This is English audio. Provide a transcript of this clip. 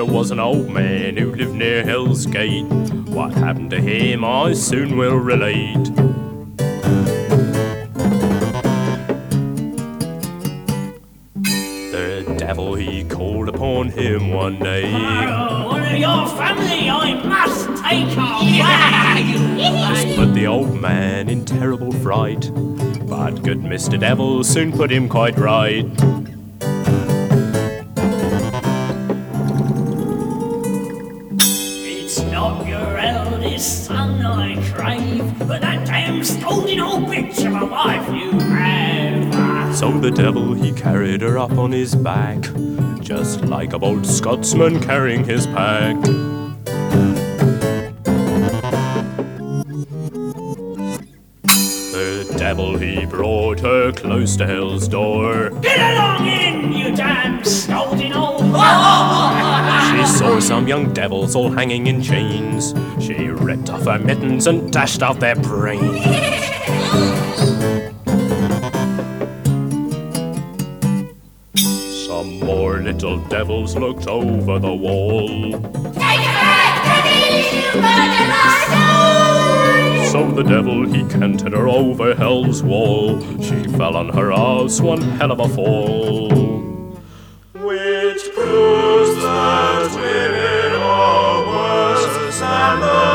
was an old man who lived near Hell's Gate. What happened to him I soon will relate. The devil he called upon him one day. One of your family I must take away. Put the old man in terrible fright, but good Mr. Devil soon put him quite right. It's not your eldest son I crave, but that damn scolding old bitch of a wife you have. So the devil he carried her up on his back, just like a bold Scotsman carrying his pack. The devil he brought her close to hell's door. Get along in, you damn scolding old She saw some young devils all hanging in chains. She ripped off her mittens and dashed out their brains. Some more little devils looked over the wall. Take her back, you murderer! So the devil he canted her over hell's wall. She fell on her ass, one hell of a fall. Which proves that women are worse than the